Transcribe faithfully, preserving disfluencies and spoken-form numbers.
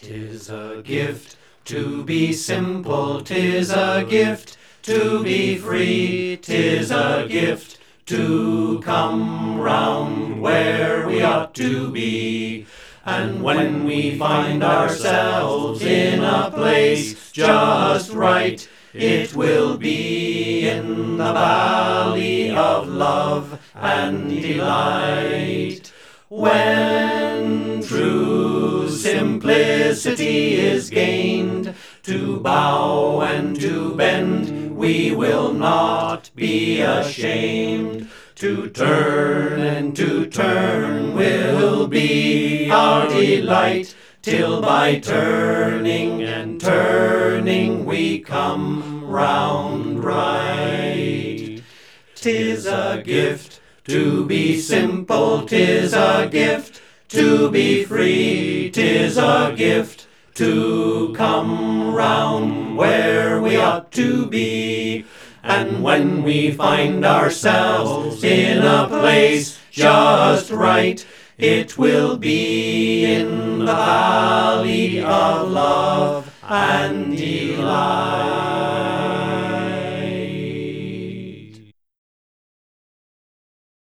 'Tis a gift to be simple, 'tis a gift to be free, 'tis a gift to come round where we ought to be. And when we find ourselves in a place just right, it will be in the valley of love and delight. When true simplicity is gained, to bow and to bend we will not be ashamed. To turn and to turn will be our delight, till by turning and turning we come round right. 'Tis a gift to be simple, 'tis a gift to be free, 'tis a gift to come round where we ought to be. And when we find ourselves in a place just right, it will be in the valley of love and delight.